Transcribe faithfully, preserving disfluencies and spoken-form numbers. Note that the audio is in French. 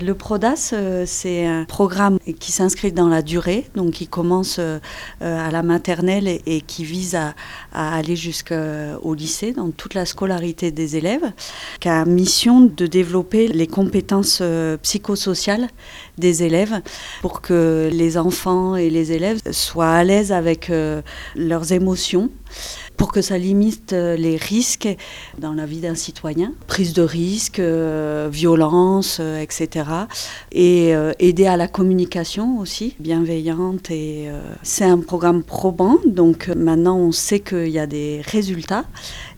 Le PRODAS, euh, c'est un programme qui s'inscrit dans la durée, donc qui commence euh, à la maternelle et, et qui vise à, à aller jusqu'au lycée, dans toute la scolarité des élèves, qui a mission de développer les compétences euh, psychosociales des élèves pour que les enfants et les élèves soient à l'aise avec euh, leurs émotions, pour que ça limite les risques dans la vie d'un citoyen, prise de risque, euh, violence, euh, et cetera. Et euh, aider à la communication aussi, bienveillante. Et, euh, c'est un programme probant, donc maintenant on sait qu'il y a des résultats.